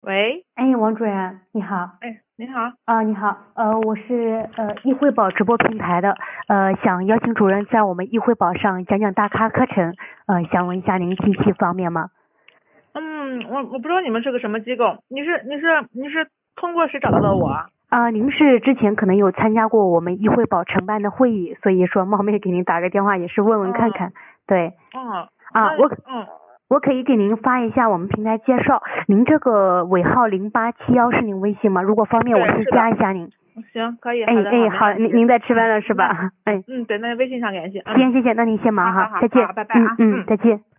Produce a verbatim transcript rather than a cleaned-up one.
喂， 哎，王主任，你好。 哎，你好。 啊，你好。呃，我是呃易汇宝直播平台的，呃，想邀请主任在我们易汇宝上讲讲大咖课程，呃，想问一下您近期方便吗？ 嗯，我我不知道你们是个什么机构，你是你是你是通过谁找到的我啊？ 啊，您是之前可能有参加过我们易汇宝承办的会议，所以说冒昧给您打个电话，也是问问看看。 嗯对。 嗯， 啊， 那我嗯我可以给您发一下我们平台介绍，您这个尾号零八七幺是您微信吗？如果方便，我对， 先是的， 加一下您。 行，可以，好的好， 哎哎，好， 没问题。 您您在吃饭嗯， 了是那吧？哎， 嗯对，那微信上联系。嗯， 行，谢谢，那您先忙哈， 好好好再见。 好，拜拜啊。 嗯嗯， 嗯。 再见。